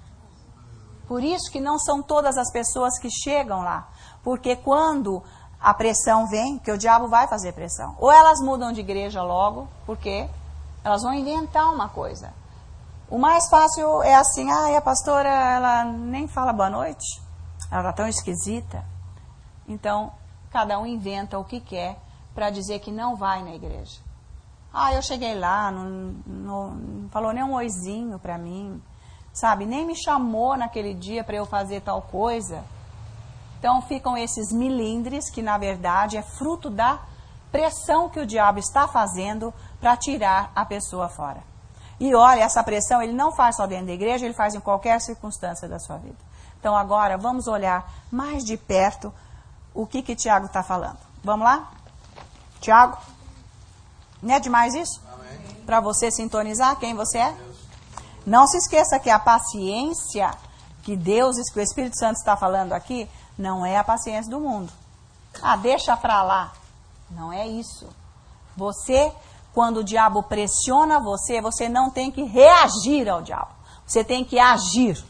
Por isso que não são todas as pessoas que chegam lá, porque quando a pressão vem, que o diabo vai fazer pressão, ou elas mudam de igreja logo, porque elas vão inventar uma coisa. O mais fácil é assim, ah, a pastora, ela nem fala boa noite, ela está tão esquisita. Então, cada um inventa o que quer para dizer que não vai na igreja. Ah, eu cheguei lá, não, não, não falou nem um oizinho para mim, sabe? Nem me chamou naquele dia para eu fazer tal coisa. Então ficam esses milindres que na verdade é fruto da pressão que o diabo está fazendo para tirar a pessoa fora. E olha, essa pressão ele não faz só dentro da igreja, ele faz em qualquer circunstância da sua vida. Então agora vamos olhar mais de perto o que que Tiago está falando. Vamos lá? Tiago? Não é demais isso? Para você sintonizar quem você é? Não se esqueça que a paciência que Deus, que o Espírito Santo está falando aqui, não é a paciência do mundo. Ah, deixa para lá. Não é isso. Você, quando o diabo pressiona você, você não tem que reagir ao diabo. Você tem que agir.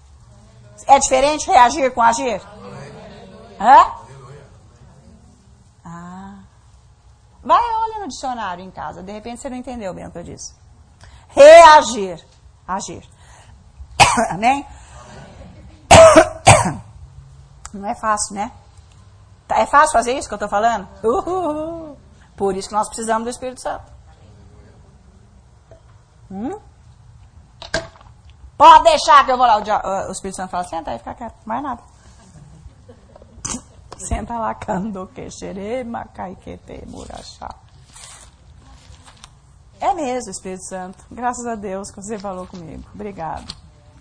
É diferente reagir com agir? Hã? Ah. Vai, olha no dicionário em casa. De repente você não entendeu bem o que eu disse. Reagir. Agir. Amém? Não é fácil, né? É fácil fazer isso que eu estou falando? Uhul. Por isso que nós precisamos do Espírito Santo. Hum? Pode deixar que eu vou lá. O, o Espírito Santo fala, senta aí, fica quieto. Mais nada. Senta lá, cando que xerema, caiquete, murachá. É mesmo, Espírito Santo. Graças a Deus que você falou comigo. Obrigado.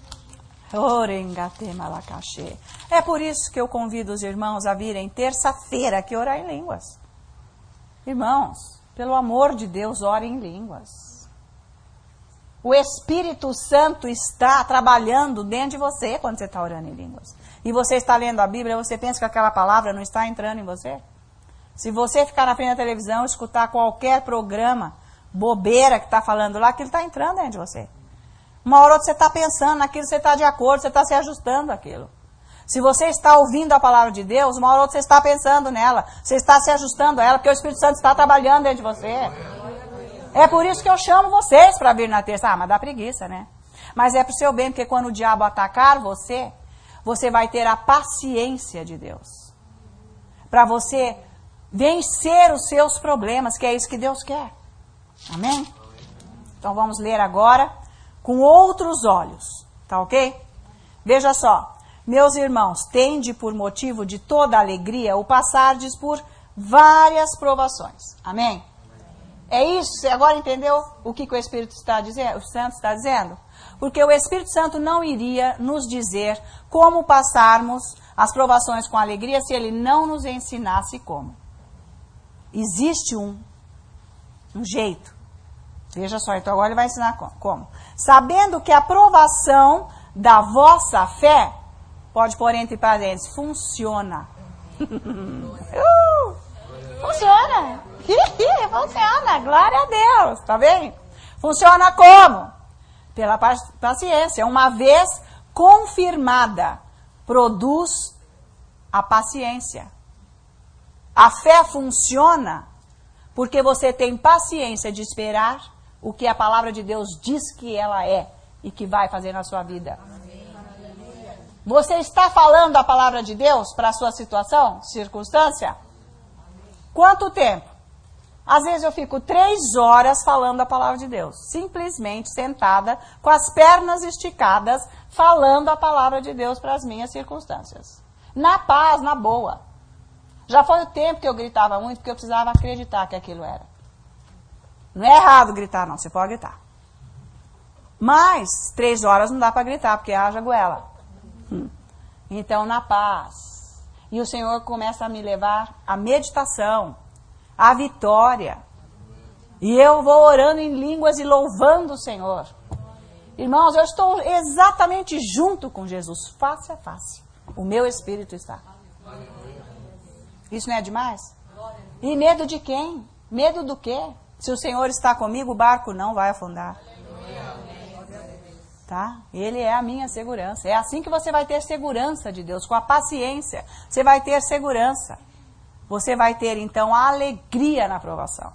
É por isso que eu convido os irmãos a virem terça-feira aqui orar em línguas. Irmãos, pelo amor de Deus, orem em línguas. O Espírito Santo está trabalhando dentro de você quando você está orando em línguas. E você está lendo a Bíblia, você pensa que aquela palavra não está entrando em você? Se você ficar na frente da televisão, escutar qualquer programa, bobeira que está falando lá, aquilo está entrando dentro de você. Uma hora você está pensando naquilo, você está de acordo, você está se ajustando àquilo. Se você está ouvindo a palavra de Deus, uma hora você está pensando nela, você está se ajustando a ela, porque o Espírito Santo está trabalhando dentro de você. É por isso que eu chamo vocês para vir na terça. Ah, mas dá preguiça, né? Mas é para o seu bem, porque quando o diabo atacar você, você vai ter a paciência de Deus. Para você vencer os seus problemas, que é isso que Deus quer. Amém? Então vamos ler agora com outros olhos, tá ok? Veja só, meus irmãos, tende por motivo de toda alegria o passardes por várias provações. Amém? É isso? Você agora entendeu o que, que o Espírito está dizendo? O Santo está dizendo? Porque o Espírito Santo não iria nos dizer como passarmos as provações com alegria se ele não nos ensinasse como. Existe um, um jeito. Veja só, então agora ele vai ensinar como. Sabendo que a provação da vossa fé, pode pôr entre parênteses, funciona. uh, funciona. Funciona, glória a Deus, tá vendo? Funciona como? Pela paciência. Uma vez confirmada, produz a paciência. A fé funciona porque você tem paciência de esperar o que a palavra de Deus diz que ela é e que vai fazer na sua vida. Você está falando a palavra de Deus para a sua situação, circunstância? Quanto tempo? Às vezes eu fico três horas falando a palavra de Deus. Simplesmente sentada, com as pernas esticadas, falando a palavra de Deus para as minhas circunstâncias. Na paz, na boa. Já foi o tempo que eu gritava muito, porque eu precisava acreditar que aquilo era. Não é errado gritar, não. Você pode gritar. Mas, três horas não dá para gritar, porque haja goela. Hum. Então, na paz. E o Senhor começa a me levar à meditação, à vitória. E eu vou orando em línguas e louvando o Senhor. Irmãos, eu estou exatamente junto com Jesus, face a face. O meu espírito está. Isso não é demais? E medo de quem? Medo do quê? Se o Senhor está comigo, o barco não vai afundar. Tá? Ele é a minha segurança. É assim que você vai ter segurança de Deus, com a paciência. Você vai ter segurança. Você vai ter, então, a alegria na provação.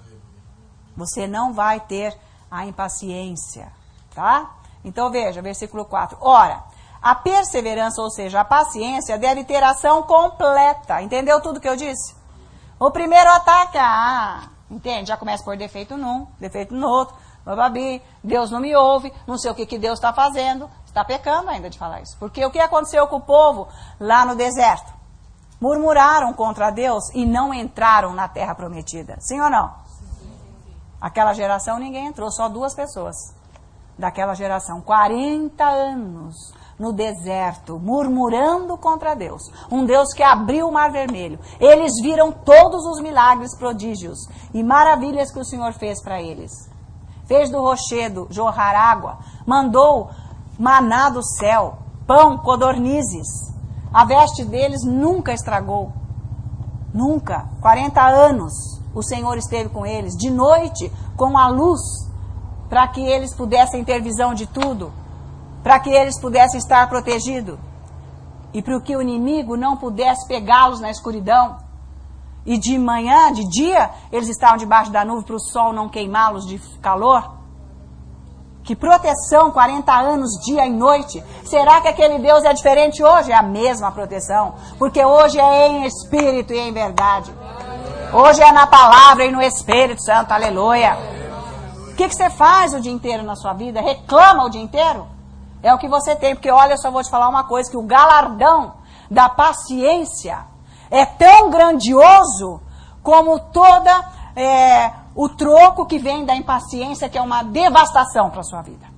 Você não vai ter a impaciência. Tá? Então, veja, versículo quatro. Ora, a perseverança, ou seja, a paciência, deve ter ação completa. Entendeu tudo que eu disse? O primeiro ataque, ah, entende? Já começa por defeito num, defeito no outro. Bababi, Deus não me ouve, não sei o que, que Deus está fazendo. Está pecando ainda de falar isso. Porque o que aconteceu com o povo lá no deserto? Murmuraram contra Deus e não entraram na terra prometida. Sim ou não? Aquela geração ninguém entrou, só duas pessoas. Daquela geração, quarenta anos no deserto, murmurando contra Deus. Um Deus que abriu o Mar Vermelho. Eles viram todos os milagres, prodígios e maravilhas que o Senhor fez para eles. Fez do rochedo jorrar água, mandou maná do céu, pão, codornizes. A veste deles nunca estragou. Nunca. quarenta anos o Senhor esteve com eles, de noite, com a luz, para que eles pudessem ter visão de tudo, para que eles pudessem estar protegidos, e para que o inimigo não pudesse pegá-los na escuridão. E de manhã, de dia, eles estavam debaixo da nuvem para o sol não queimá-los de calor. Que proteção, quarenta anos, dia e noite. Será que aquele Deus é diferente hoje? É a mesma proteção. Porque hoje é em espírito e em verdade. Hoje é na palavra e no Espírito Santo. Aleluia. O que, que você faz o dia inteiro na sua vida? Reclama o dia inteiro? É o que você tem. Porque olha, eu só vou te falar uma coisa. Que o galardão da paciência é tão grandioso como toda é, o troco que vem da impaciência, que é uma devastação para a sua vida.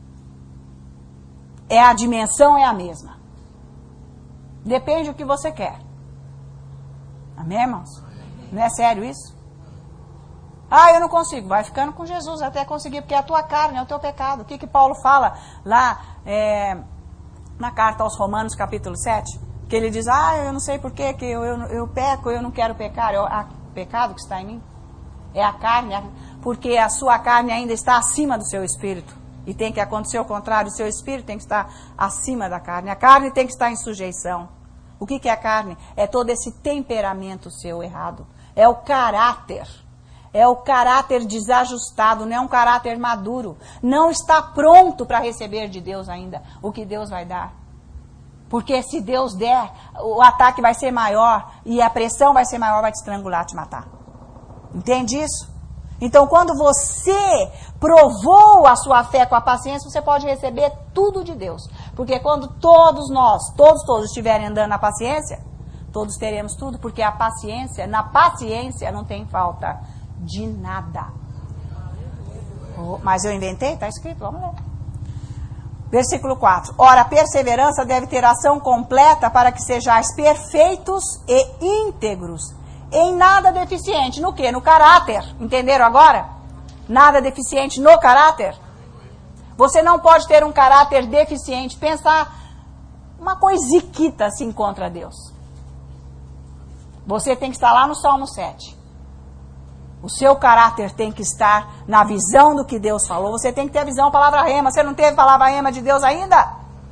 É a dimensão é a mesma. Depende do que você quer. Amém, irmãos? Não é sério isso? Ah, eu não consigo. Vai ficando com Jesus até conseguir, porque é a tua carne, é o teu pecado. O que que Paulo fala lá é, na carta aos Romanos, capítulo sete? Que ele diz, ah, eu não sei por que eu, eu, eu peco, eu não quero pecar. É o pecado que está em mim. É a carne, porque a sua carne ainda está acima do seu espírito. E tem que acontecer o contrário, o seu espírito tem que estar acima da carne. A carne tem que estar em sujeição. O que, que é a carne? É todo esse temperamento seu errado. É o caráter. É o caráter desajustado, não é um caráter maduro. Não está pronto para receber de Deus ainda o que Deus vai dar. Porque se Deus der, o ataque vai ser maior e a pressão vai ser maior, vai te estrangular, te matar. Entende isso? Então, quando você provou a sua fé com a paciência, você pode receber tudo de Deus. Porque quando todos nós, todos, todos estiverem andando na paciência, todos teremos tudo, porque a paciência, na paciência não tem falta de nada. Oh, mas eu inventei? Está escrito, vamos ler. Versículo quatro. Ora, a perseverança deve ter ação completa para que sejais perfeitos e íntegros, em nada deficiente. No quê? No caráter. Entenderam agora? Nada deficiente no caráter. Você não pode ter um caráter deficiente. Pensar uma coisiquita assim contra Deus. Você tem que estar lá no Salmo sete. O seu caráter tem que estar na visão do que Deus falou. Você tem que ter a visão, palavra rema. Você não teve palavra rema de Deus ainda?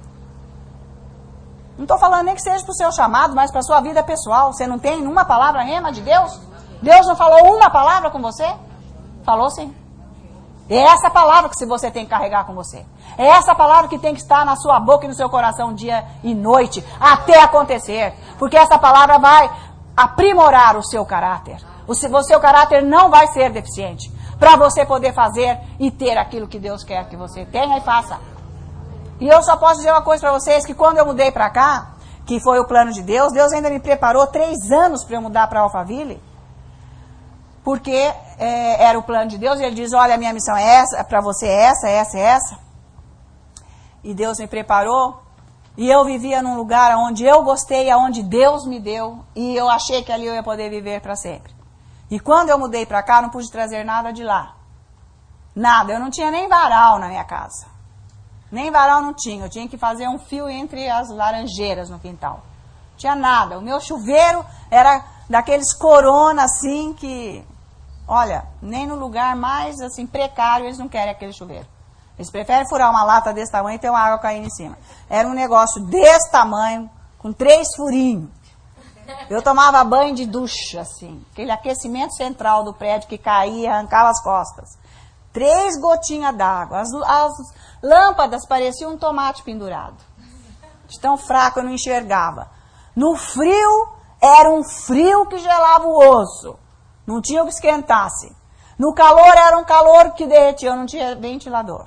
Não estou falando nem que seja para o seu chamado, mas para a sua vida pessoal. Você não tem uma palavra rema de Deus? Deus não falou uma palavra com você? Falou sim. É essa palavra que você tem que carregar com você. É essa palavra que tem que estar na sua boca e no seu coração dia e noite, até acontecer. Porque essa palavra vai aprimorar o seu caráter. O seu caráter não vai ser deficiente. Para você poder fazer e ter aquilo que Deus quer que você tenha e faça. E eu só posso dizer uma coisa para vocês, que quando eu mudei para cá, que foi o plano de Deus, Deus ainda me preparou três anos para eu mudar para Alphaville. Porque é, era o plano de Deus, e Ele diz, olha, a minha missão é essa, para você é essa, essa, essa. E Deus me preparou, e eu vivia num lugar onde eu gostei, onde Deus me deu, e eu achei que ali eu ia poder viver para sempre. E quando eu mudei para cá, não pude trazer nada de lá. Nada, eu não tinha nem varal na minha casa. Nem varal não tinha, eu tinha que fazer um fio entre as laranjeiras no quintal. Não tinha nada, o meu chuveiro era daqueles corona assim que, olha, nem no lugar mais assim precário eles não querem aquele chuveiro. Eles preferem furar uma lata desse tamanho e ter uma água caindo em cima. Era um negócio desse tamanho, com três furinhos. Eu tomava banho de ducha, assim, aquele aquecimento central do prédio que caía, arrancava as costas. Três gotinhas d'água. As, as lâmpadas pareciam um tomate pendurado. De tão fraco eu não enxergava. No frio, era um frio que gelava o osso. Não tinha o que esquentasse. No calor, era um calor que derretia. Eu não tinha ventilador.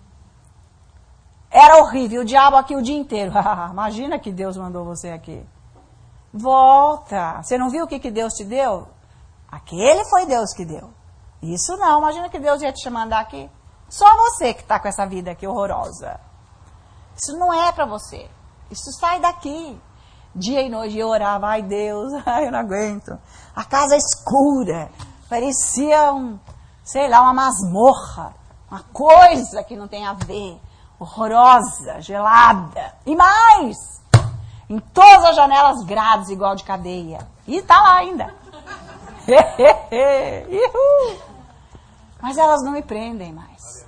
Era horrível. O diabo aqui o dia inteiro. Imagina que Deus mandou você aqui. Volta. Você não viu o que, que Deus te deu? Aquele foi Deus que deu. Isso não. Imagina que Deus ia te mandar aqui. Só você que está com essa vida aqui horrorosa. Isso não é para você. Isso sai daqui. Dia e noite eu orava. Ai Deus, ai eu não aguento. A casa escura. Parecia um, sei lá, uma masmorra. Uma coisa que não tem a ver. Horrorosa, gelada. E mais! Em todas as janelas grades igual de cadeia. E tá lá ainda. Mas elas não me prendem mais.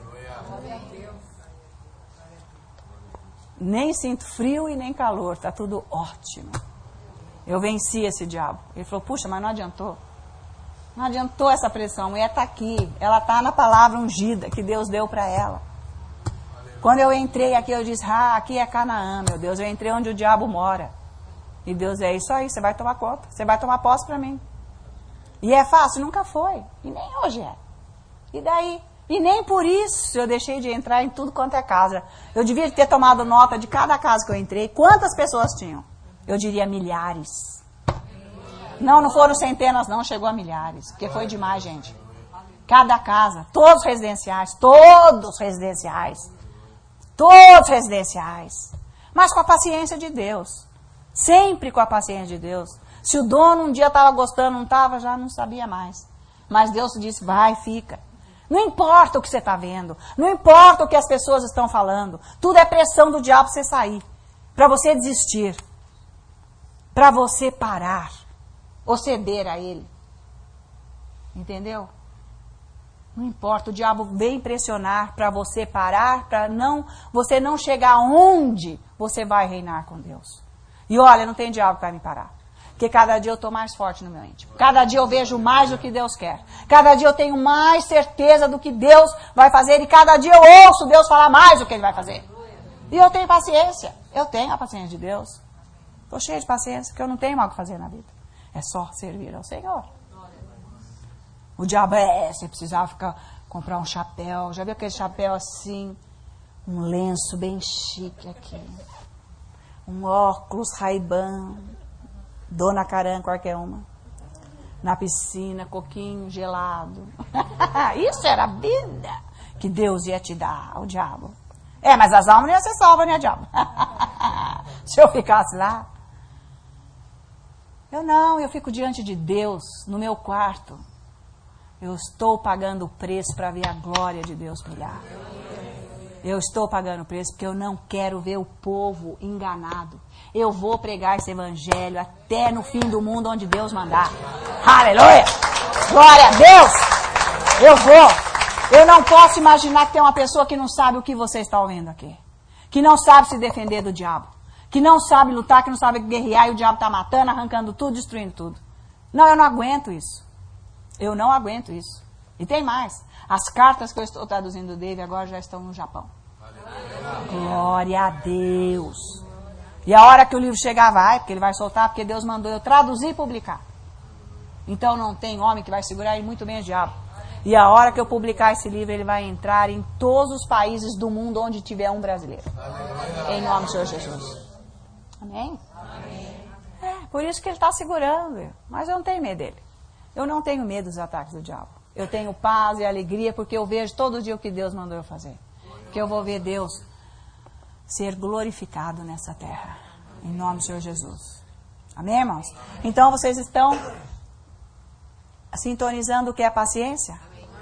Nem sinto frio e nem calor. Tá tudo ótimo. Eu venci esse diabo. Ele falou, puxa, mas não adiantou. Não adiantou essa pressão. A mulher tá aqui. Ela tá na palavra ungida que Deus deu para ela. Quando eu entrei aqui, eu disse, ah, aqui é Canaã, meu Deus. Eu entrei onde o diabo mora. E Deus, é isso aí, você vai tomar conta. Você vai tomar posse para mim. E é fácil? Nunca foi. E nem hoje é. E daí? E nem por isso eu deixei de entrar em tudo quanto é casa. Eu devia ter tomado nota de cada casa que eu entrei. Quantas pessoas tinham? Eu diria milhares. Não, não foram centenas não, chegou a milhares. Porque foi demais, gente. Cada casa, todos residenciais, todos residenciais. Todos residenciais. Mas com a paciência de Deus. Sempre com a paciência de Deus. Se o dono um dia estava gostando, não estava, já não sabia mais. Mas Deus disse, vai, fica. Não importa o que você está vendo. Não importa o que as pessoas estão falando. Tudo é pressão do diabo para você sair. Para você desistir. Para você parar. Ou ceder a ele. Entendeu? Não importa, o diabo vem pressionar para você parar, para não, você não chegar onde você vai reinar com Deus. E olha, não tem diabo que vai me parar. Porque cada dia eu estou mais forte no meu íntimo. Cada dia eu vejo mais do que Deus quer. Cada dia eu tenho mais certeza do que Deus vai fazer. E cada dia eu ouço Deus falar mais do que Ele vai fazer. E eu tenho paciência. Eu tenho a paciência de Deus. Estou cheia de paciência, porque eu não tenho mal o que fazer na vida. É só servir ao Senhor. O diabo é, você precisava ficar, comprar um chapéu. Já viu aquele chapéu assim? Um lenço bem chique aqui. Um óculos Ray-Ban. Dona Caran, qualquer uma. Na piscina, coquinho gelado. Isso era a vida que Deus ia te dar, o diabo. É, mas as almas não iam ser salvas, né, diabo? Se eu ficasse lá. Eu não, eu fico diante de Deus, no meu quarto. Eu estou pagando o preço para ver a glória de Deus brilhar. Eu estou pagando o preço porque eu não quero ver o povo enganado. Eu vou pregar esse evangelho até no fim do mundo onde Deus mandar. Aleluia! Glória a Deus! Eu vou. Eu não posso imaginar que tem uma pessoa que não sabe o que você está ouvindo aqui. Que não sabe se defender do diabo. Que não sabe lutar, que não sabe guerrear e o diabo está matando, arrancando tudo, destruindo tudo. Não, eu não aguento isso. Eu não aguento isso. E tem mais. As cartas que eu estou traduzindo dele agora já estão no Japão. Glória a Deus. E a hora que o livro chegar vai, porque ele vai soltar, porque Deus mandou eu traduzir e publicar. Então não tem homem que vai segurar ele, muito menos o diabo. E a hora que eu publicar esse livro, ele vai entrar em todos os países do mundo onde tiver um brasileiro. Aleluia. Em nome do Senhor Jesus. Amém? Amém. É, por isso que ele está segurando. Mas eu não tenho medo dele. Eu não tenho medo dos ataques do diabo. Eu tenho paz e alegria porque eu vejo todo dia o que Deus mandou eu fazer. Porque eu vou ver Deus ser glorificado nessa terra. Em nome do Senhor Jesus. Amém, irmãos? Então vocês estão sintonizando o que é paciência?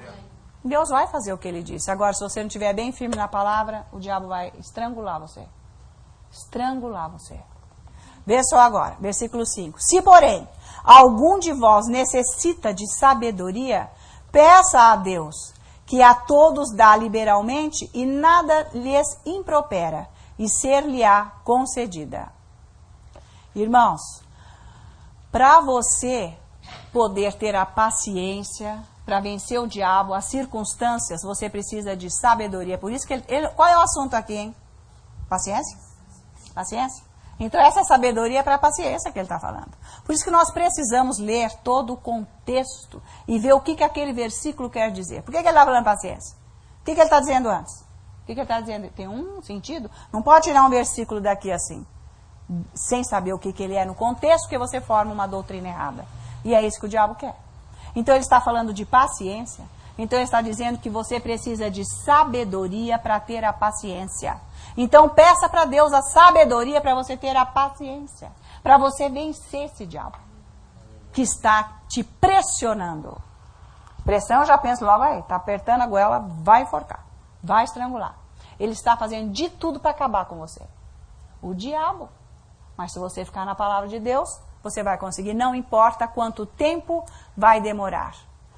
Deus vai fazer o que ele disse. Agora, se você não estiver bem firme na palavra, o diabo vai estrangular você. Estrangular você. Vê só agora, versículo cinco. Se, porém, algum de vós necessita de sabedoria, peça a Deus, que a todos dá liberalmente e nada lhes impropera, e ser-lhe-á concedida. Irmãos, para você poder ter a paciência para vencer o diabo, as circunstâncias, você precisa de sabedoria. Por isso que ele, ele, qual é o assunto aqui, hein? Paciência? Paciência? Então essa sabedoria é para a paciência que ele está falando. Por isso que nós precisamos ler todo o contexto e ver o que, que aquele versículo quer dizer. Por que, que ele está falando paciência? O que, que ele está dizendo antes? O que, que ele está dizendo? Tem um sentido? Não pode tirar um versículo daqui assim, sem saber o que, que ele é no contexto, porque você forma uma doutrina errada. E é isso que o diabo quer. Então ele está falando de paciência. Então ele está dizendo que você precisa de sabedoria para ter a paciência. Então peça para Deus a sabedoria para você ter a paciência. Para você vencer esse diabo que está te pressionando. Pressão, eu já penso logo aí, está apertando a goela, vai enforcar, vai estrangular. Ele está fazendo de tudo para acabar com você. O diabo. Mas se você ficar na palavra de Deus, você vai conseguir. Não importa quanto tempo vai demorar.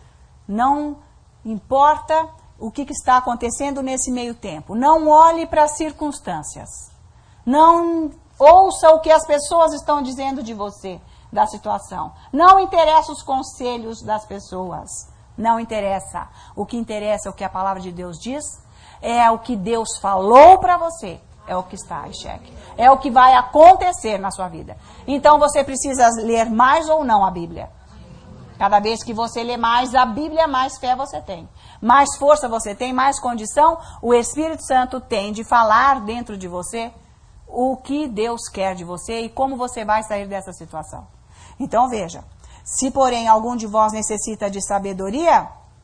Não importa o que, que está acontecendo nesse meio tempo. Não olhe para as circunstâncias. Não ouça o que as pessoas estão dizendo de você, da situação. Não interessa os conselhos das pessoas. Não interessa. O que interessa é o que a palavra de Deus diz. É o que Deus falou para você. É o que está em xeque. É o que vai acontecer na sua vida. Então você precisa ler mais ou não a Bíblia. Cada vez que você lê mais a Bíblia, mais fé você tem. Mais força você tem, mais condição o Espírito Santo tem de falar dentro de você o que Deus quer de você e como você vai sair dessa situação. Então veja, se porém algum de vós necessita de sabedoria,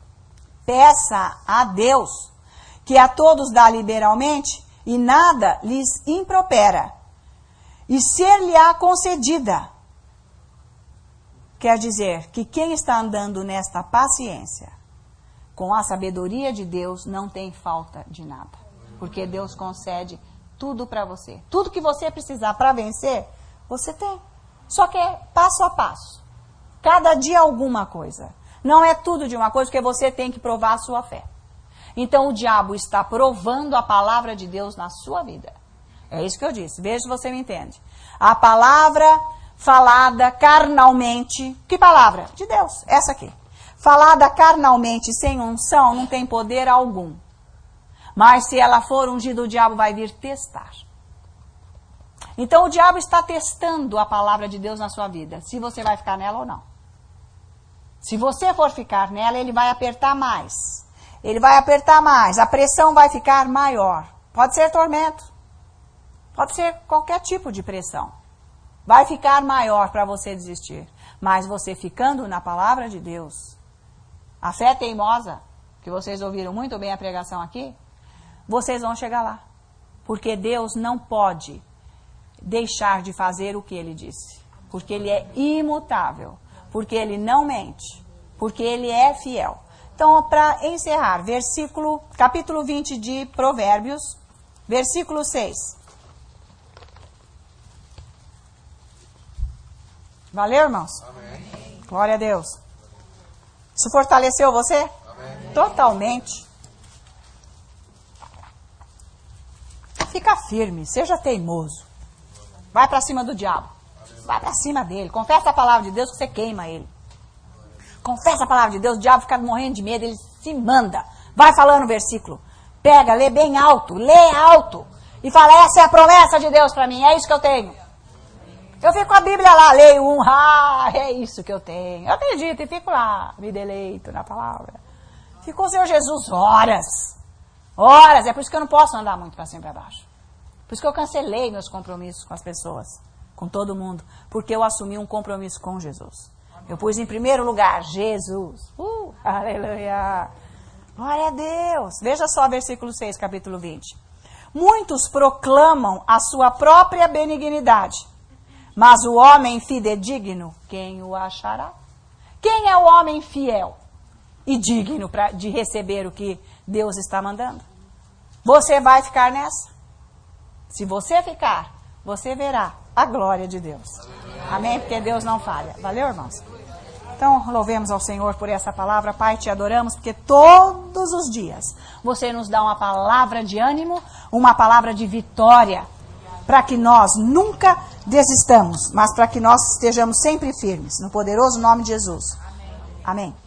peça a Deus, que a todos dá liberalmente, e nada lhes impropera, e ser-lhe-á concedida. Quer dizer que quem está andando nesta paciência, com a sabedoria de Deus, não tem falta de nada. Porque Deus concede tudo para você. Tudo que você precisar para vencer, você tem. Só que é passo a passo. Cada dia alguma coisa. Não é tudo de uma coisa, porque você tem que provar a sua fé. Então o diabo está provando a palavra de Deus na sua vida. É isso que eu disse. Veja se você me entende. A palavra falada carnalmente. Que palavra? De Deus. Essa aqui. Falada carnalmente, sem unção, não tem poder algum. Mas se ela for ungida, o diabo vai vir testar. Então o diabo está testando a palavra de Deus na sua vida. Se você vai ficar nela ou não. Se você for ficar nela, ele vai apertar mais. Ele vai apertar mais, a pressão vai ficar maior. Pode ser tormento, pode ser qualquer tipo de pressão. Vai ficar maior para você desistir. Mas você ficando na palavra de Deus, a fé teimosa, que vocês ouviram muito bem a pregação aqui, vocês vão chegar lá. Porque Deus não pode deixar de fazer o que Ele disse. Porque Ele é imutável, porque Ele não mente, porque Ele é fiel. Então, para encerrar, versículo, capítulo vinte de Provérbios, versículo seis. Valeu, irmãos? Amém. Glória a Deus. Isso fortaleceu você? Amém. Totalmente. Fica firme, seja teimoso. Vai para cima do diabo. Vai para cima dele. Confessa a palavra de Deus que você queima ele. Confessa a palavra de Deus, o diabo fica morrendo de medo, ele se manda. Vai falando o versículo. Pega, lê bem alto, lê alto. E fala, essa é a promessa de Deus para mim, é isso que eu tenho. Eu fico com a Bíblia lá, leio um, ah, é isso que eu tenho. Eu acredito e fico lá, me deleito na palavra. Fico com o Senhor Jesus horas. Horas, é por isso que eu não posso andar muito para cima e para baixo. Por isso que eu cancelei meus compromissos com as pessoas, com todo mundo. Porque eu assumi um compromisso com Jesus. Eu pus em primeiro lugar Jesus. Uh, aleluia. Glória a Deus. Veja só versículo seis, capítulo vinte. Muitos proclamam a sua própria benignidade. Mas o homem fidedigno, quem o achará? Quem é o homem fiel e digno pra, de receber o que Deus está mandando? Você vai ficar nessa? Se você ficar, você verá a glória de Deus. Amém? Porque Deus não falha. Valeu, irmãos? Então, louvemos ao Senhor por essa palavra. Pai, te adoramos, porque todos os dias você nos dá uma palavra de ânimo, uma palavra de vitória, para que nós nunca desistamos, mas para que nós estejamos sempre firmes. No poderoso nome de Jesus. Amém. Amém.